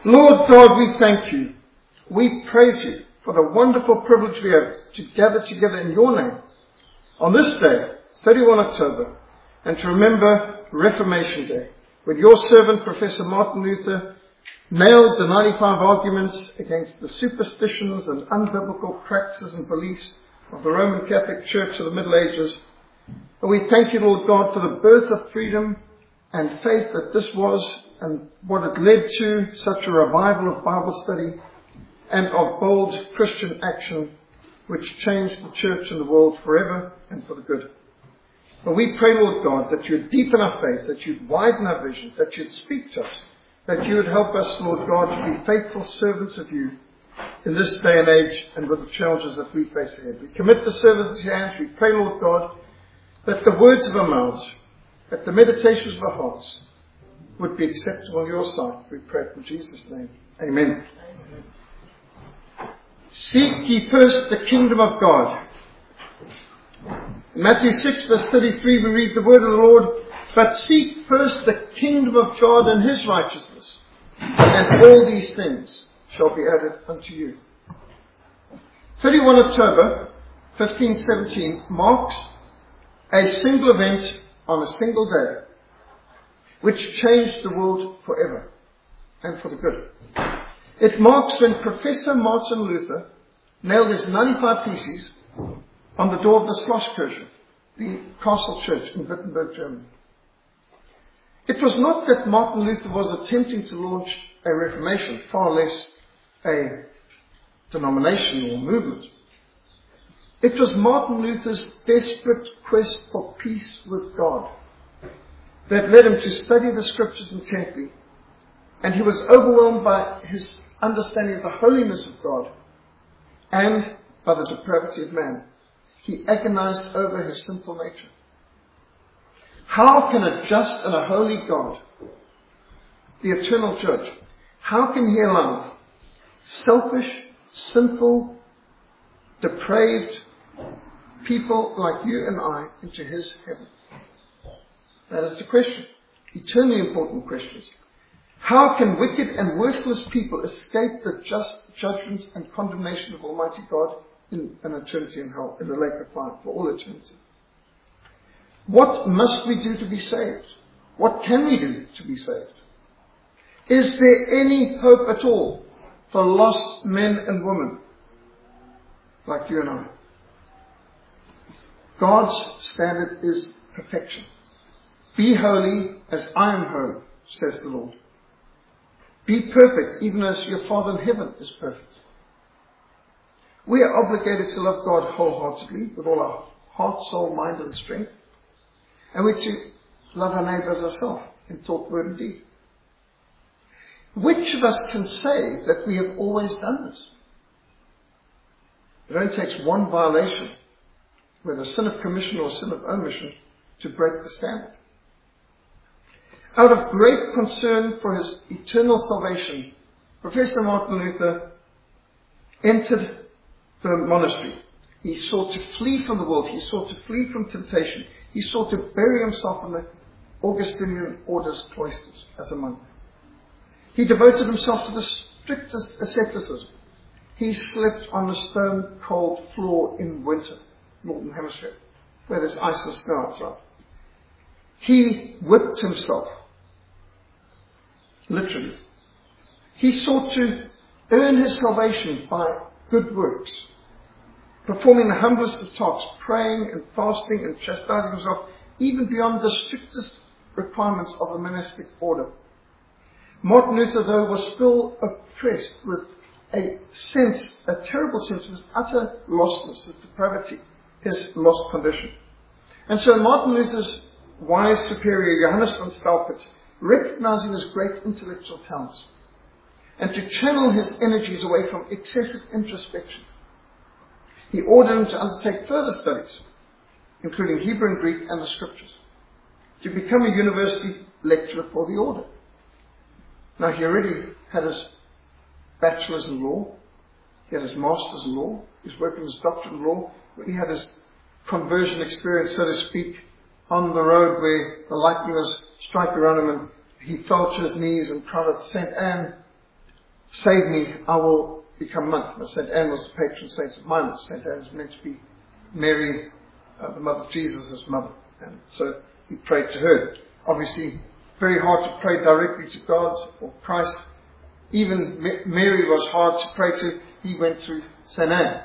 Lord God, we thank you. We praise you for the wonderful privilege we have to gather together in your name on this day, 31 October, and to remember Reformation Day, when your servant, Professor Martin Luther, nailed the 95 arguments against the superstitions and unbiblical practices and beliefs of the Roman Catholic Church of the Middle Ages. And we thank you, Lord God, for the birth of freedom and faith that this was, and what it led to, such a revival of Bible study and of bold Christian action, which changed the church and the world forever and for the good. But we pray, Lord God, that you would deepen our faith, that you'd widen our vision, that you'd speak to us, that you would help us, Lord God, to be faithful servants of you in this day and age and with the challenges that we face ahead. We commit the service into your hands. We pray, Lord God, that the words of our mouths, that the meditations of our hearts would be acceptable in your sight. We pray in Jesus' name. Amen. Seek ye first the kingdom of God. In Matthew 6 verse 33 we read the word of the Lord, but seek first the kingdom of God and his righteousness, and all these things shall be added unto you. 31 October 1517 marks a single event on a single day, which changed the world forever and for the good. It marks when Professor Martin Luther nailed his 95 Theses on the door of the Schlosskirche, the castle church in Wittenberg, Germany. It was not that Martin Luther was attempting to launch a reformation, far less a denomination or movement. It was Martin Luther's desperate quest for peace with God that led him to study the scriptures intently, and he was overwhelmed by his understanding of the holiness of God and by the depravity of man. He agonized over his sinful nature. How can a just and a holy God, the eternal judge, how can he allow selfish, sinful, depraved people like you and I into his heaven? That is the question. Eternally important questions. How can wicked and worthless people escape the just judgment and condemnation of Almighty God in an eternity in hell, in the lake of fire for all eternity? What must we do to be saved? What can we do to be saved? Is there any hope at all for lost men and women like you and I? God's standard is perfection. Be holy as I am holy, says the Lord. Be perfect, even as your Father in heaven is perfect. We are obligated to love God wholeheartedly, with all our heart, soul, mind, and strength. And we're to love our neighbour as ourselves, in thought, word, and deed. Which of us can say that we have always done this? It only takes one violation, whether sin of commission or sin of omission, to break the standard. Out of great concern for his eternal salvation, Professor Martin Luther entered the monastery. He sought to flee from the world. He sought to flee from temptation. He sought to bury himself in the Augustinian order's cloisters as a monk. He devoted himself to the strictest asceticism. He slept on the stone-cold floor in winter, Northern Hemisphere, where there's ice and snow outside. He whipped himself, literally. He sought to earn his salvation by good works, performing the humblest of tasks, praying and fasting and chastising himself, even beyond the strictest requirements of a monastic order. Martin Luther, though, was still oppressed with a terrible sense of his utter lostness, his depravity, his lost condition. And so Martin Luther's wise superior, Johannes von Staupitz, recognizing his great intellectual talents, and to channel his energies away from excessive introspection, he ordered him to undertake further studies, including Hebrew and Greek and the scriptures, to become a university lecturer for the order. Now, he already had his bachelor's in law, he had his master's in law, he was working his doctorate in law, he had his conversion experience, so to speak, on the road where the lightning was striking around him and he fell to his knees and cried out, Saint Anne, save me, I will become monk. Now, St. Anne was the patron saint of mine. St. Anne was meant to be Mary, the mother of Jesus' mother. And so he prayed to her. Obviously, very hard to pray directly to God or Christ. Even Mary was hard to pray to. He went through St. Anne.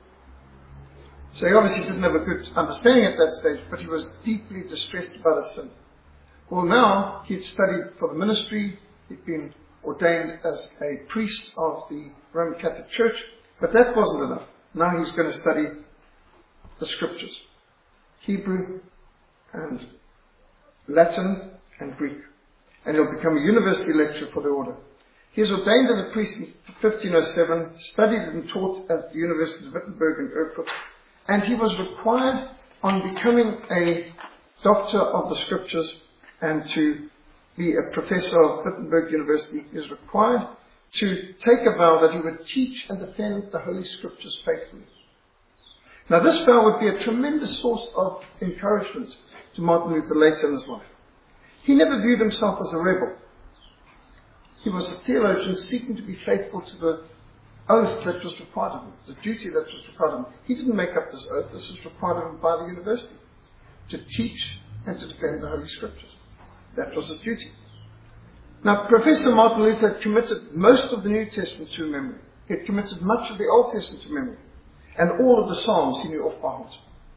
So he obviously didn't have a good understanding at that stage, but he was deeply distressed about his sin. Well, now he'd studied for the ministry. He'd been ordained as a priest of the Roman Catholic Church, but that wasn't enough. Now he's going to study the scriptures, Hebrew and Latin and Greek, and he'll become a university lecturer for the order. He was ordained as a priest in 1507, studied and taught at the Universities of Wittenberg and Erfurt, and he was required, on becoming a doctor of the scriptures and to be a professor of Wittenberg University, he was required to take a vow that he would teach and defend the Holy Scriptures faithfully. Now, this vow would be a tremendous source of encouragement to Martin Luther later in his life. He never viewed himself as a rebel. He was a theologian seeking to be faithful to the oath that was required of him, the duty that was required of him. He didn't make up this oath. This was required of him by the university, to teach and to defend the Holy Scriptures. That was his duty. Now, Professor Martin Luther had committed most of the New Testament to memory. He had committed much of the Old Testament to memory. And all of the Psalms he knew off by heart.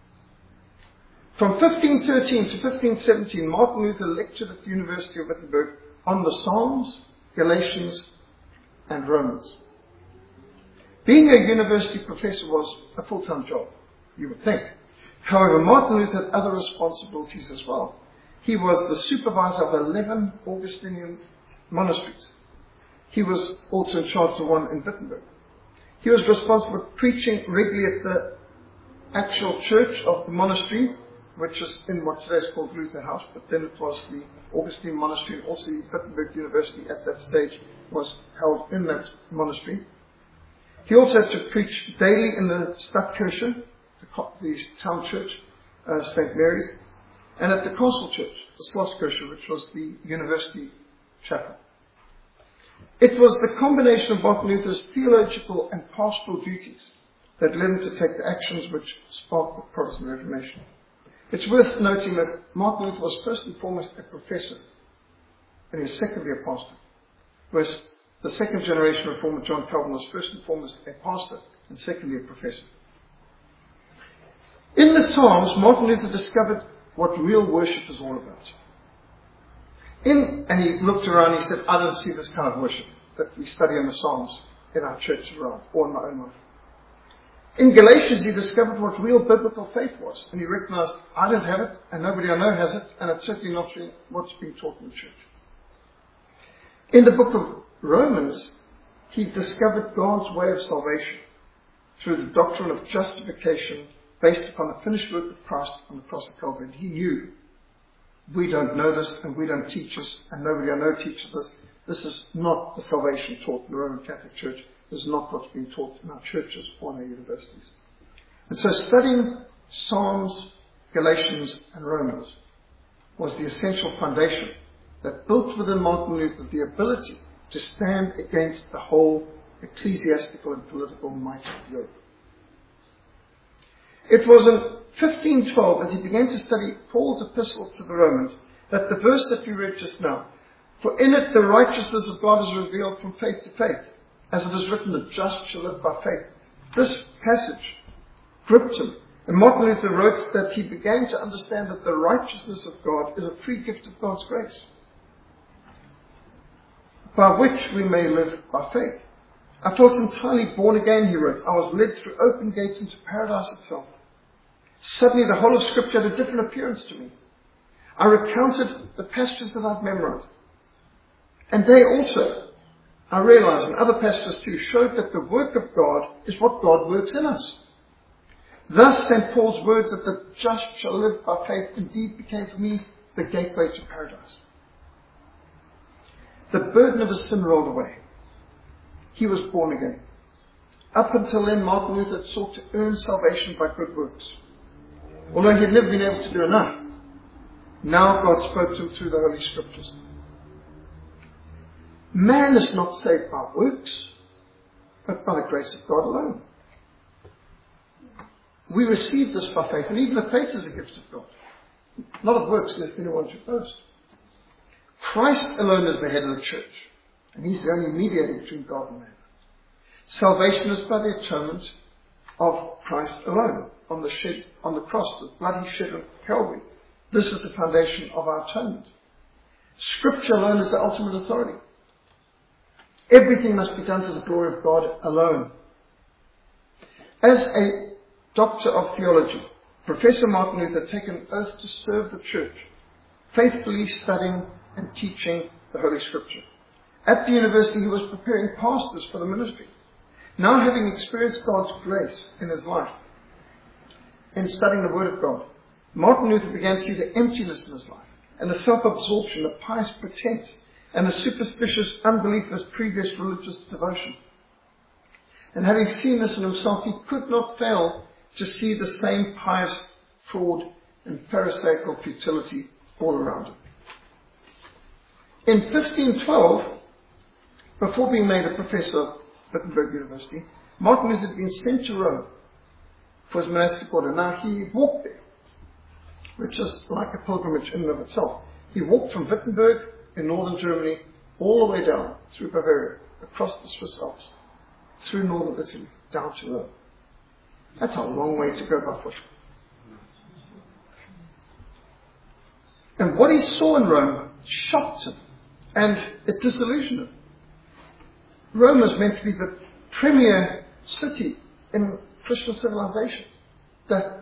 From 1513 to 1517, Martin Luther lectured at the University of Wittenberg on the Psalms, Galatians, and Romans. Being a university professor was a full-time job, you would think. However, Martin Luther had other responsibilities as well. He was the supervisor of 11 Augustinian monasteries. He was also in charge of the one in Wittenberg. He was responsible for preaching regularly at the actual church of the monastery, which is in what today is called Luther House, but then it was the Augustine Monastery, and also the Wittenberg University at that stage was held in that monastery. He also had to preach daily in the Stadtkirche, the town church, St. Mary's, and at the Castle Church, the Schlosskirche, which was the university chapel. It was the combination of Martin Luther's theological and pastoral duties that led him to take the actions which sparked the Protestant Reformation. It's worth noting that Martin Luther was first and foremost a professor, and he was secondly a pastor, whereas the second generation reformer John Calvin was first and foremost a pastor and secondly a professor. In the Psalms, Martin Luther discovered what real worship is all about. And he looked around and he said, I don't see this kind of worship that we study in the Psalms in our church around, or in my own life. In Galatians, he discovered what real biblical faith was, and he recognized, I don't have it, and nobody I know has it, and it's certainly not what's being taught in the church. In the book of Romans, he discovered God's way of salvation through the doctrine of justification based upon the finished work of Christ on the cross of Calvary. And he knew, we don't know this, and we don't teach us, and nobody I know teaches us. This is not the salvation taught in the Roman Catholic Church. This is not what's being taught in our churches or in our universities. And so studying Psalms, Galatians, and Romans was the essential foundation that built within Martin Luther the ability to stand against the whole ecclesiastical and political might of Europe. It was in 1512, as he began to study Paul's epistle to the Romans, that the verse that we read just now, for in it the righteousness of God is revealed from faith to faith, as it is written, the just shall live by faith. This passage gripped him. And Martin Luther wrote that he began to understand that the righteousness of God is a free gift of God's grace, by which we may live by faith. I felt entirely born again, he wrote. I was led through open gates into paradise itself. Suddenly the whole of Scripture had a different appearance to me. I recounted the passages that I'd memorized. And they also, I realized, and other passages too, showed that the work of God is what God works in us. Thus, St. Paul's words that the just shall live by faith indeed became for me the gateway to paradise. The burden of his sin rolled away. He was born again. Up until then, Martin Luther had sought to earn salvation by good works, although he had never been able to do enough. Now God spoke to him through the Holy Scriptures. Man is not saved by works, but by the grace of God alone. We receive this by faith, and even the faith is a gift of God. Not of works, lest anyone should boast. Christ alone is the head of the church, and He's the only mediator between God and man. Salvation is by the atonement of Christ alone, on the cross, the blood He shed on Calvary. This is the foundation of our atonement. Scripture alone is the ultimate authority. Everything must be done to the glory of God alone. As a doctor of theology, Professor Martin Luther had taken an oath to serve the church, faithfully studying and teaching the Holy Scripture. At the university, he was preparing pastors for the ministry. Now, having experienced God's grace in his life, in studying the Word of God, Martin Luther began to see the emptiness in his life, and the self-absorption, the pious pretense, and the superstitious unbelief of his previous religious devotion. And having seen this in himself, he could not fail to see the same pious fraud and pharisaical futility all around him. In 1512, before being made a professor at Wittenberg University, Martin Luther had been sent to Rome for his monastic order. Now, he walked there, which is like a pilgrimage in and of itself. He walked from Wittenberg in northern Germany all the way down through Bavaria, across the Swiss Alps, through northern Italy, down to Rome. That's a long way to go by foot. And what he saw in Rome shocked him, and it disillusioned him. Rome was meant to be the premier city in Christian civilization, the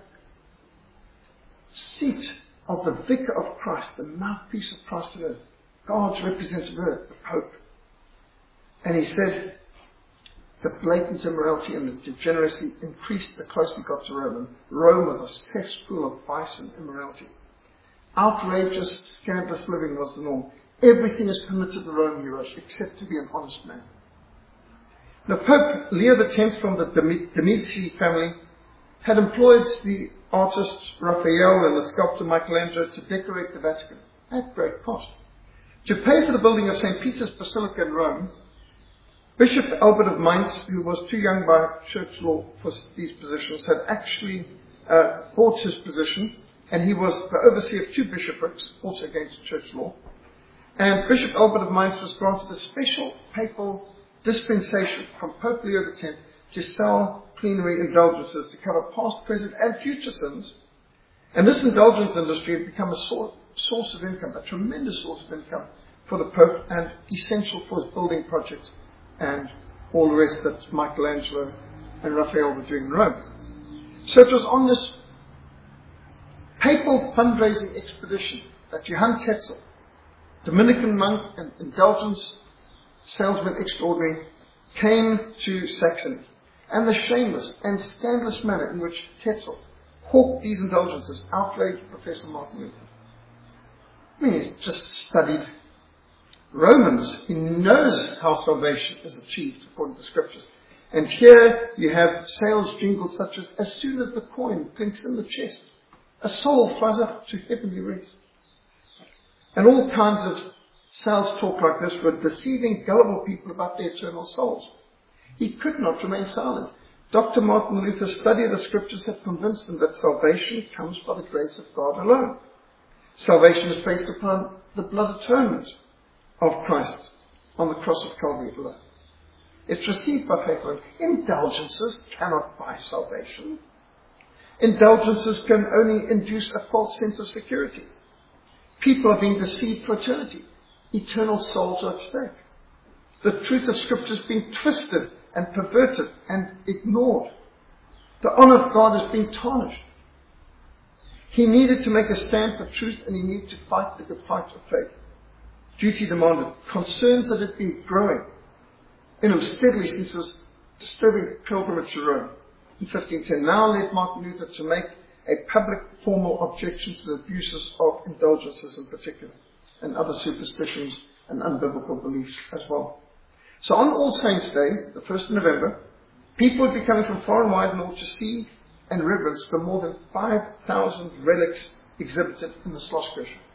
seat of the vicar of Christ, the mouthpiece of Christ on earth, God's representative earth, the Pope. And he said the blatant immorality and the degeneracy increased the closer he got to Rome. And Rome was a cesspool of vice and immorality. Outrageous, scandalous living was the norm. Everything is permitted in Rome, he wrote, except to be an honest man. The Pope Leo X from the Medici family had employed the artist Raphael and the sculptor Michelangelo to decorate the Vatican at great cost. To pay for the building of St. Peter's Basilica in Rome, Bishop Albert of Mainz, who was too young by church law for these positions, had actually bought his position, and he was the overseer of two bishoprics, also against church law. And Bishop Albert of Mainz was granted a special papal dispensation from Pope Leo X to sell plenary indulgences to cover past, present, and future sins. And this indulgence industry had become a source of income, a tremendous source of income for the Pope, and essential for his building project and all the rest that Michelangelo and Raphael were doing in Rome. So it was on this papal fundraising expedition that Johann Tetzel, Dominican monk and indulgence salesman extraordinary, came to Saxony. And the shameless and scandalous manner in which Tetzel hawked these indulgences outraged Professor Martin Luther. I mean, he's just studied Romans. He knows how salvation is achieved according to the Scriptures. And here you have sales jingles such as soon as the coin clinks in the chest, a soul flies up to heavenly rest. And all kinds of sales talk like this were deceiving gullible people about their eternal souls. He could not remain silent. Dr. Martin Luther's study of the Scriptures had convinced him that salvation comes by the grace of God alone. Salvation is based upon the blood atonement of Christ on the cross of Calvary alone. It's received by faith alone. Indulgences cannot buy salvation. Indulgences can only induce a false sense of security. People are being deceived for eternity. Eternal souls are at stake. The truth of Scripture is being twisted and perverted and ignored. The honor of God is being tarnished. He needed to make a stand for truth, and he needed to fight the good fight of faith. Duty demanded. Concerns that had been growing in him steadily since his disturbing pilgrimage to Rome in 1510 now led Martin Luther to make a public formal objection to the abuses of indulgences in particular, and other superstitions and unbiblical beliefs as well. So on All Saints' Day, the 1st of November, people would be coming from far and wide in order to see and reverence the more than 5,000 relics exhibited in the Schlosskirche.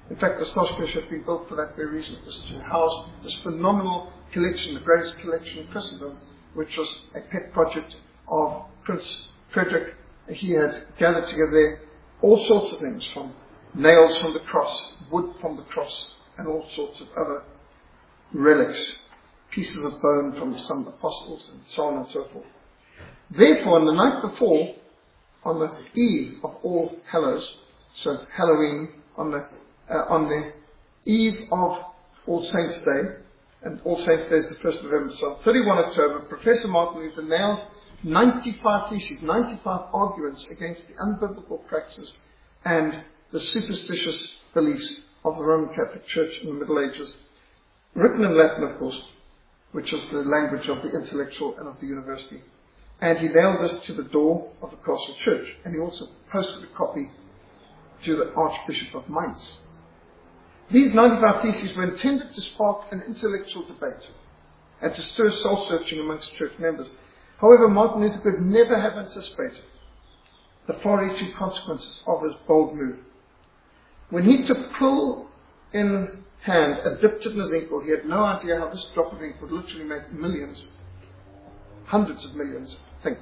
In fact, the Schloss has been built for that very reason. It was to house this phenomenal collection, the greatest collection in Christendom, which was a pet project of Prince Frederick. He had gathered together there all sorts of things, from nails from the cross, wood from the cross, and all sorts of other relics, pieces of bone from some apostles, and so on and so forth. Therefore, on the night before, on the eve of All Hallows, so Halloween, on the eve of All Saints' Day, and All Saints' Day is the 1st of November, so on 31 October, Professor Martin Luther nailed 95 theses, 95 arguments against the unbiblical practices and the superstitious beliefs of the Roman Catholic Church in the Middle Ages, written in Latin, of course, which was the language of the intellectual and of the university. And he nailed this to the door of the Castle Church, and he also posted a copy to the Archbishop of Mainz. These 95 theses were intended to spark an intellectual debate and to stir soul-searching amongst church members. However, Martin Luther could never have anticipated the far-reaching consequences of his bold move. When he took quill in hand and dipped it in his inkwell, he had no idea how this drop of ink would literally make millions, hundreds of millions, think.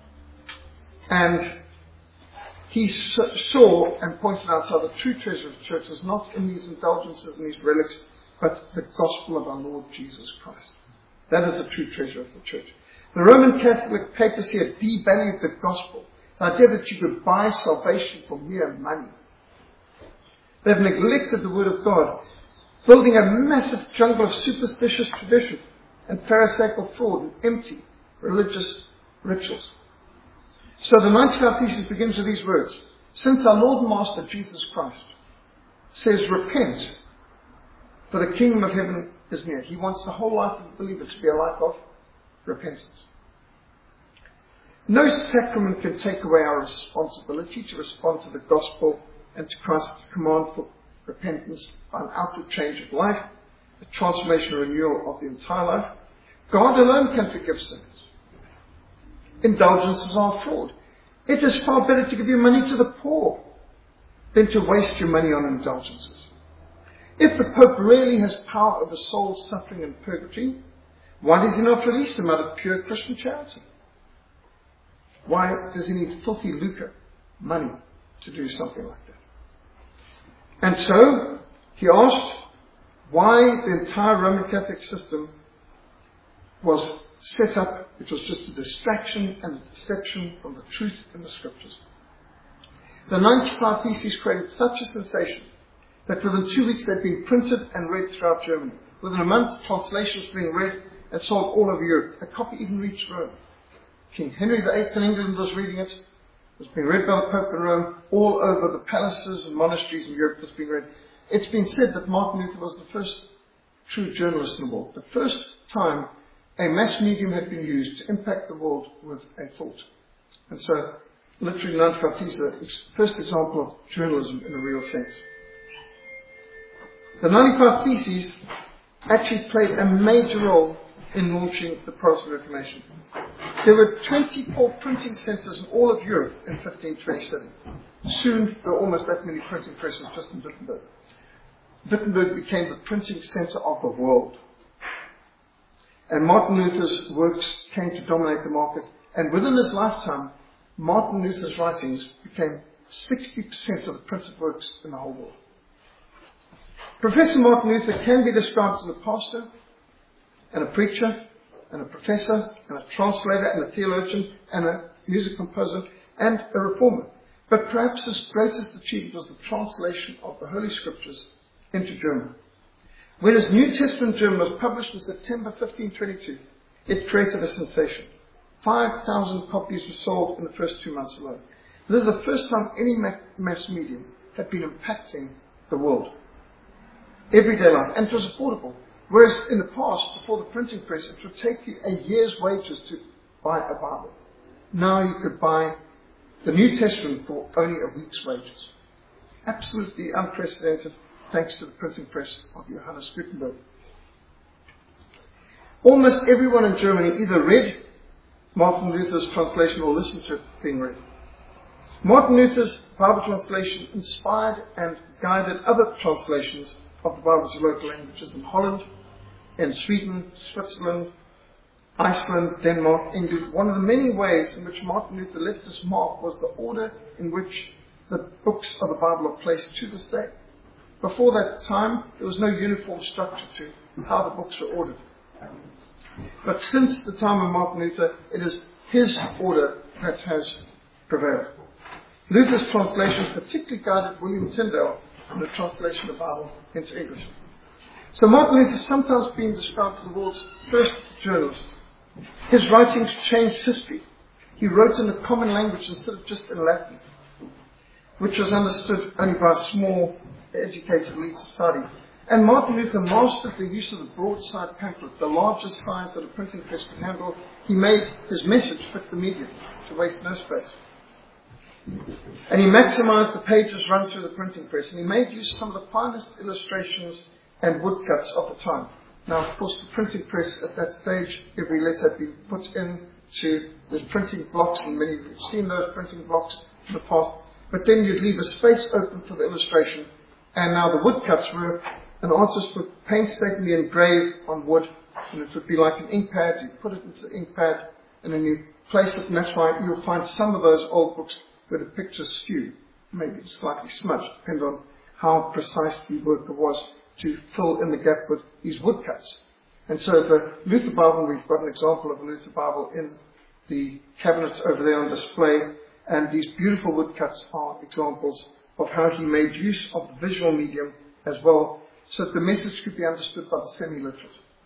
And he saw and pointed out how the true treasure of the church was not in these indulgences and these relics, but the gospel of our Lord Jesus Christ. That is the true treasure of the church. The Roman Catholic papacy had devalued the gospel, the idea that you could buy salvation for mere money. They've neglected the word of God, building a massive jungle of superstitious tradition and pharisaical fraud and empty religious rituals. So the 95 Theses begins with these words. Since our Lord and Master Jesus Christ says, repent, for the kingdom of heaven is near. He wants the whole life of the believer to be a life of repentance. No sacrament can take away our responsibility to respond to the gospel and to Christ's command for repentance by an outward change of life, a transformation and renewal of the entire life. God alone can forgive sins. Indulgences are fraud. It is far better to give your money to the poor than to waste your money on indulgences. If the Pope really has power over souls suffering in purgatory, why does he not release them out of pure Christian charity? Why does he need filthy lucre, money, to do something like that? And so, he asked why the entire Roman Catholic system was set up, which was just a distraction and a deception from the truth in the Scriptures. The 95 Theses created such a sensation that within 2 weeks they'd been printed and read throughout Germany. Within a month, translations were being read and sold all over Europe. A copy even reached Rome. King Henry VIII in England was reading it. It was being read by the Pope in Rome. All over the palaces and monasteries in Europe it was being read. It's been said that Martin Luther was the first true journalist in the world. The first time a mass medium had been used to impact the world with a thought. And so, literally, 95 Theses is the first example of journalism in a real sense. The 95 Theses actually played a major role in launching the Protestant Reformation. There were 24 printing centres in all of Europe in 1527. Soon, there were almost that many printing presses just in Wittenberg. Wittenberg became the printing centre of the world. And Martin Luther's works came to dominate the market. And within his lifetime, Martin Luther's writings became 60% of the printed works in the whole world. Professor Martin Luther can be described as a pastor and a preacher and a professor and a translator and a theologian and a music composer and a reformer. But perhaps his greatest achievement was the translation of the Holy Scriptures into German. When his New Testament German was published in September 1522, it created a sensation. 5,000 copies were sold in the first 2 months alone. This is the first time any mass medium had been impacting the world. Everyday life. And it was affordable. Whereas in the past, before the printing press, it would take you a year's wages to buy a Bible. Now you could buy the New Testament for only a week's wages. Absolutely unprecedented, thanks to the printing press of Johannes Gutenberg. Almost everyone in Germany either read Martin Luther's translation or listened to it being read. Martin Luther's Bible translation inspired and guided other translations of the Bible to local languages in Holland, in Sweden, Switzerland, Iceland, Denmark, England. One of the many ways in which Martin Luther left his mark was the order in which the books of the Bible are placed to this day. Before that time, there was no uniform structure to how the books were ordered. But since the time of Martin Luther, it is his order that has prevailed. Luther's translation particularly guided William Tyndale in the translation of the Bible into English. So Martin Luther is sometimes being described as the world's first journalist. His writings changed history. He wrote in a common language instead of just in Latin, which was understood only by a small, educated elite society. And Martin Luther mastered the use of the broadside pamphlet, the largest size that a printing press could handle. He made his message fit the medium to waste no space. And he maximized the pages run through the printing press. And he made use of some of the finest illustrations and woodcuts of the time. Now, of course, the printing press at that stage, every letter had been put into those printing blocks, and many of you have seen those printing blocks in the past. But then you'd leave a space open for the illustration. And now the woodcuts were, an artist would painstakingly engrave on wood, and it would be like an ink pad. You put it into the ink pad, and then you place it, and that's why you'll find some of those old books where the pictures skew, maybe slightly smudged, depending on how precise the worker was to fill in the gap with these woodcuts. And so the Luther Bible, we've got an example of a Luther Bible in the cabinet over there on display, and these beautiful woodcuts are examples of how he made use of the visual medium as well, so that the message could be understood by the semi-literate.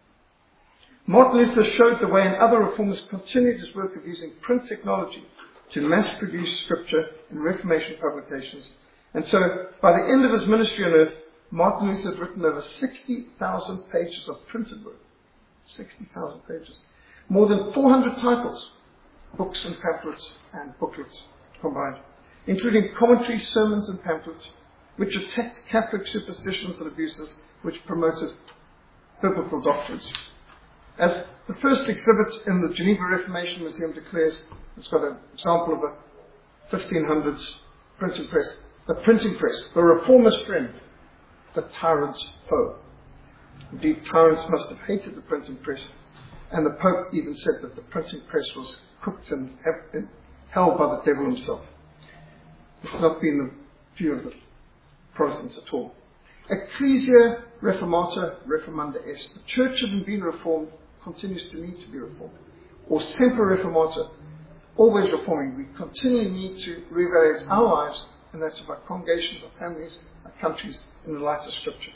Martin Luther showed the way, and other reformers continued his work of using print technology to mass-produce scripture in Reformation publications. And so, by the end of his ministry on earth, Martin Luther had written over 60,000 pages of printed work. 60,000 pages. More than 400 titles, books and pamphlets and booklets combined, including commentaries, sermons and pamphlets, which attacked Catholic superstitions and abuses, which promoted biblical doctrines. As the first exhibit in the Geneva Reformation Museum declares, it's got an example of a 1500s printing press. The printing press, the reformer's friend, the tyrant's foe. Indeed, tyrants must have hated the printing press, and the Pope even said that the printing press was cooked and held by the devil himself. It's not been the view of the Protestants at all. Ecclesia Reformata Reformanda est. The church having been reformed continues to need to be reformed. Or semper reformata, always reforming. We continually need to reevaluate our lives and that's of our congregations, our families, our countries in the light of Scripture.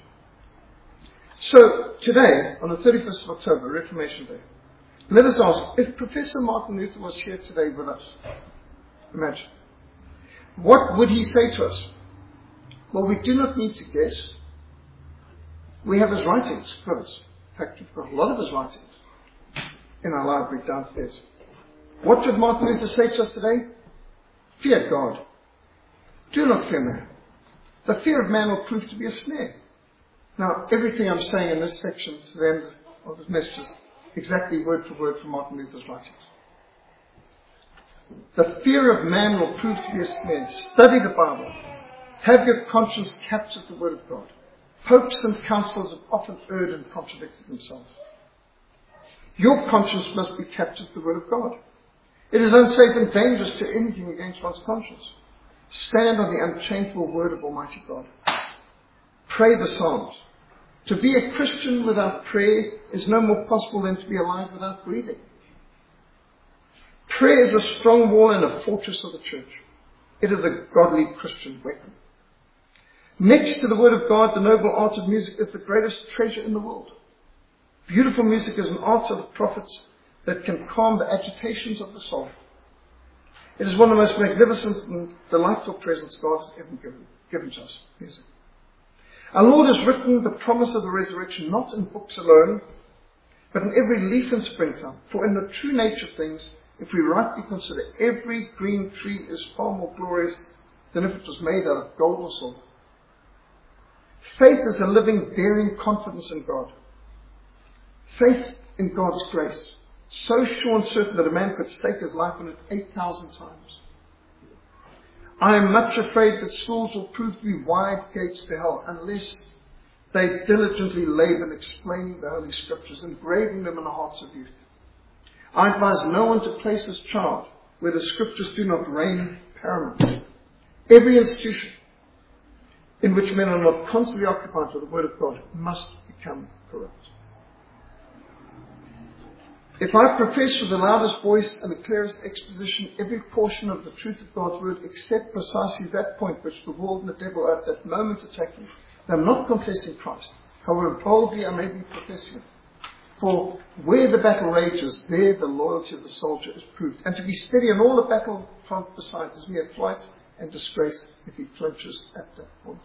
So today, on the 31st of October, Reformation Day, let us ask, if Professor Martin Luther was here today with us, imagine, what would he say to us? Well, we do not need to guess. We have his writings with us. In fact, we've got a lot of his writings in our library downstairs. What would Martin Luther say to us today? Fear God. Do not fear man. The fear of man will prove to be a snare. Now, everything I'm saying in this section to the end of this message is exactly word for word from Martin Luther's writings. The fear of man will prove to be a snare. Study the Bible. Have your conscience captured the Word of God. Popes and councils have often erred and contradicted themselves. Your conscience must be captured to the Word of God. It is unsafe and dangerous to anything against one's conscience. Stand on the unchangeable Word of Almighty God. Pray the Psalms. To be a Christian without prayer is no more possible than to be alive without breathing. Prayer is a strong wall and a fortress of the church. It is a godly Christian weapon. Next to the Word of God, the noble art of music is the greatest treasure in the world. Beautiful music is an art of the prophets that can calm the agitations of the soul. It is one of the most magnificent and delightful presents God has ever given to us, music. Our Lord has written the promise of the resurrection not in books alone, but in every leaf in springtime. For in the true nature of things, if we rightly consider, every green tree is far more glorious than if it was made out of gold or silver. Faith is a living, daring confidence in God. Faith in God's grace, so sure and certain that a man could stake his life on it 8,000 times. I am much afraid that schools will prove to be wide gates to hell unless they diligently labor in explaining the Holy Scriptures, engraving them in the hearts of youth. I advise no one to place his child where the Scriptures do not reign paramount. Every institution in which men are not constantly occupied with the Word of God must become corrupt. If I profess with the loudest voice and the clearest exposition every portion of the truth of God's Word except precisely that point which the world and the devil are at that moment attacking, then I'm not confessing Christ, however boldly I may be professing it. For where the battle rages, there the loyalty of the soldier is proved. And to be steady in all the battlefront besides is mere flight and disgrace if he flinches at that point.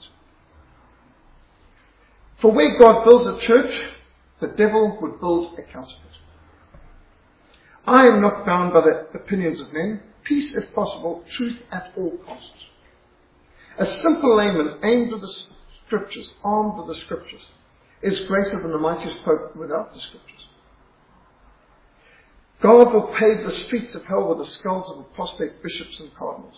For where God builds a church, the devil would build a counterfeit. I am not bound by the opinions of men. Peace if possible, truth at all costs. A simple layman aimed with the Scriptures, armed with the Scriptures, is greater than the mightiest pope without the Scriptures. God will pave the streets of hell with the skulls of apostate bishops and cardinals.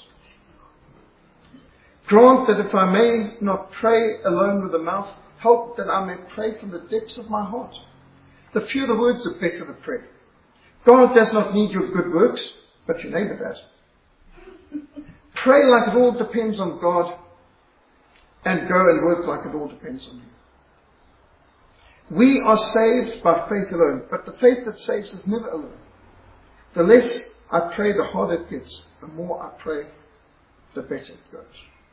Grant that if I may not pray alone with the mouth, help that I may pray from the depths of my heart. The fewer words, the better the prayer. God does not need your good works, but your neighbor does. Pray like it all depends on God, and go and work like it all depends on you. We are saved by faith alone, but the faith that saves is never alone. The less I pray, the harder it gets. The more I pray, the better it goes.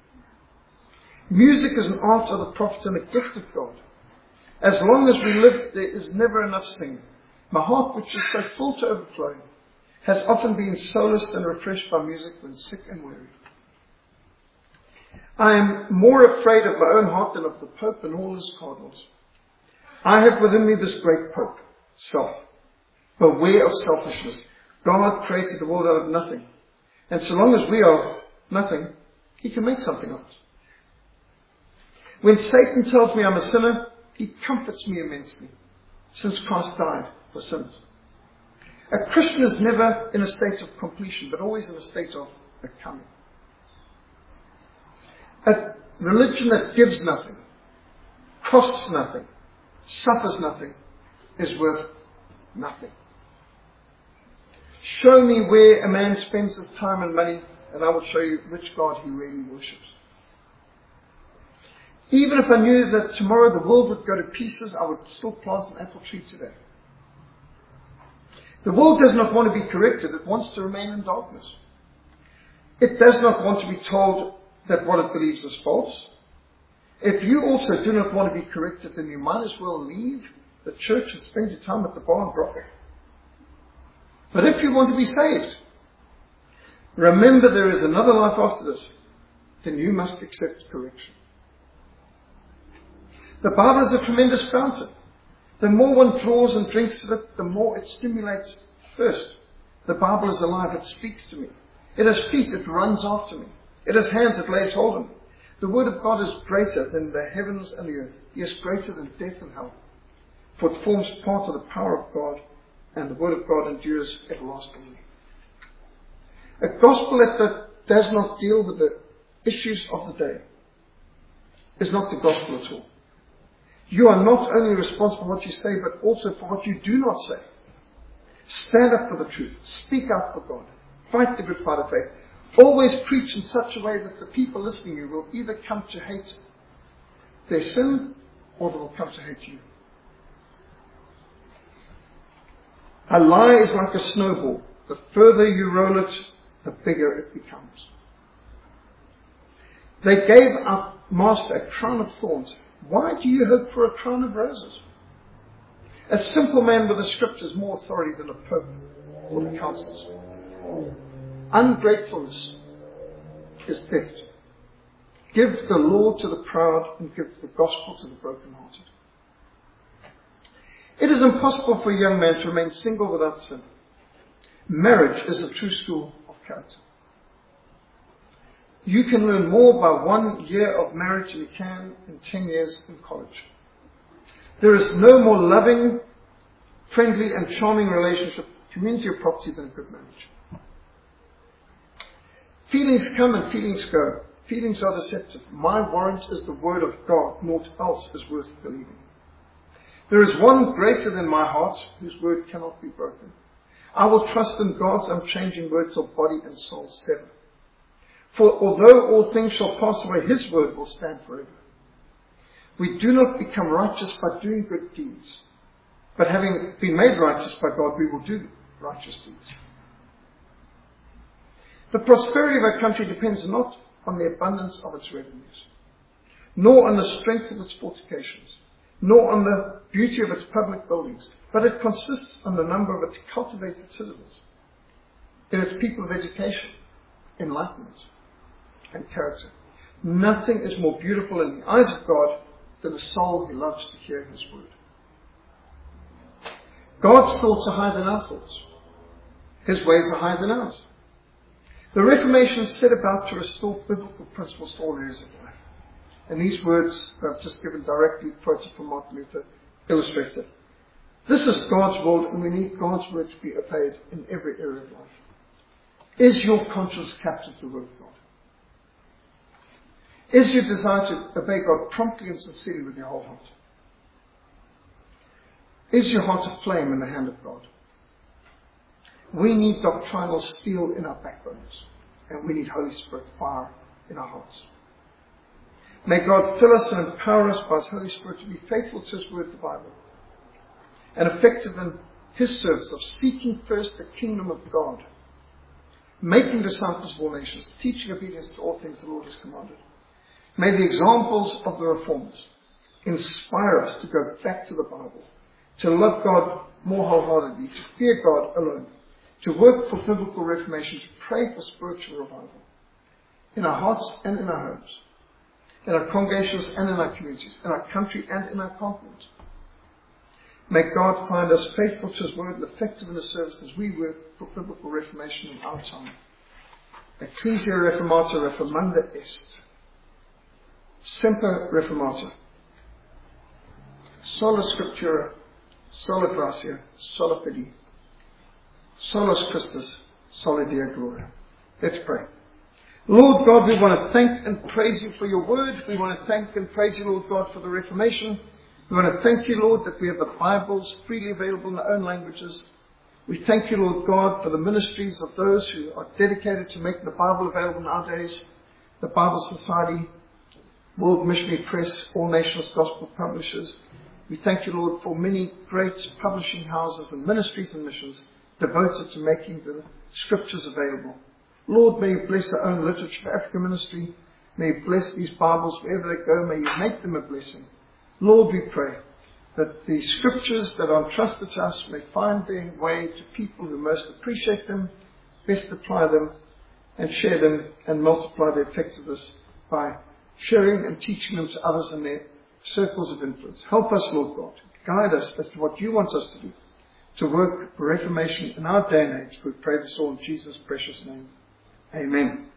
Music is an art of the prophet and a gift of God. As long as we live, there is never enough singing. My heart, which is so full to overflowing, has often been solaced and refreshed by music when sick and weary. I am more afraid of my own heart than of the Pope and all his cardinals. I have within me this great Pope, self. Beware of selfishness. God created the world out of nothing. And so long as we are nothing, he can make something of it. When Satan tells me I'm a sinner, he comforts me immensely, since Christ died for sinners. A Christian is never in a state of completion, but always in a state of becoming. A religion that gives nothing, costs nothing, suffers nothing, is worth nothing. Show me where a man spends his time and money, and I will show you which God he really worships. Even if I knew that tomorrow the world would go to pieces, I would still plant an apple tree today. The world does not want to be corrected. It wants to remain in darkness. It does not want to be told that what it believes is false. If you also do not want to be corrected, then you might as well leave the church and spend your time at the bar and brothel. But if you want to be saved, remember there is another life after this, then you must accept correction. The Bible is a tremendous fountain. The more one draws and drinks of it, the more it stimulates thirst. The Bible is alive, it speaks to me. It has feet, it runs after me. It has hands, it lays hold of me. The Word of God is greater than the heavens and the earth. He is greater than death and hell. For it forms part of the power of God, and the Word of God endures everlastingly. A gospel that does not deal with the issues of the day is not the gospel at all. You are not only responsible for what you say, but also for what you do not say. Stand up for the truth. Speak out for God. Fight the good fight of faith. Always preach in such a way that the people listening to you will either come to hate their sin, or they will come to hate you. A lie is like a snowball. The further you roll it, the bigger it becomes. They gave our master a crown of thorns. Why do you hope for a crown of roses? A simple man with the Scriptures has more authority than a pope or the councils. Ungratefulness is theft. Give the law to the proud and give the gospel to the brokenhearted. It is impossible for a young man to remain single without sin. Marriage is a true school of character. You can learn more by 1 year of marriage than you can in 10 years in college. There is no more loving, friendly and charming relationship, community or property than a good marriage. Feelings come and feelings go. Feelings are deceptive. My warrant is the word of God. Naught else is worth believing. There is one greater than my heart, whose word cannot be broken. I will trust in God's unchanging word till body and soul sever. For although all things shall pass away, his word will stand forever. We do not become righteous by doing good deeds, but having been made righteous by God, we will do righteous deeds. The prosperity of our country depends not on the abundance of its revenues, nor on the strength of its fortifications, nor on the beauty of its public buildings, but it consists on the number of its cultivated citizens, in its people of education, enlightenment, and character. Nothing is more beautiful in the eyes of God than a soul who loves to hear his word. God's thoughts are higher than our thoughts. His ways are higher than ours. The Reformation set about to restore biblical principles to all areas of life. And these words that I've just given directly quoted from Martin Luther illustrate it. This is God's world, and we need God's word to be obeyed in every area of life. Is your conscience captive to the word of God? Is your desire to obey God promptly and sincerely with your whole heart? Is your heart aflame in the hand of God? We need doctrinal steel in our backbones, and we need Holy Spirit fire in our hearts. May God fill us and empower us by his Holy Spirit to be faithful to his word, the Bible, and effective in his service of seeking first the kingdom of God, making disciples of all nations, teaching obedience to all things the Lord has commanded. May the examples of the Reformers inspire us to go back to the Bible, to love God more wholeheartedly, to fear God alone, to work for biblical reformation, to pray for spiritual revival in our hearts and in our homes, in our congregations and in our communities, in our country and in our continent. May God find us faithful to his word and effective in the service as we work for biblical reformation in our time. Ecclesia Reformata Reformanda est. Semper Reformata. Sola Scriptura, sola gratia, sola fide. Solus Christus, sola Deo Gloria. Let's pray. Lord God, we want to thank and praise you for your word. We want to thank and praise you, Lord God, for the Reformation. We want to thank you, Lord, that we have the Bibles freely available in our own languages. We thank you, Lord God, for the ministries of those who are dedicated to making the Bible available nowadays. The Bible Society, World Missionary Press, All Nations Gospel Publishers. We thank you, Lord, for many great publishing houses and ministries and missions devoted to making the scriptures available. Lord, may you bless our own Literature for Africa ministry. May you bless these Bibles wherever they go. May you make them a blessing. Lord, we pray that the scriptures that are entrusted to us may find their way to people who most appreciate them, best apply them, and share them and multiply their effectiveness by sharing and teaching them to others in their circles of influence. Help us, Lord God. Guide us as to what you want us to do, to work for reformation in our day and age. We pray this all in Jesus' precious name. Amen.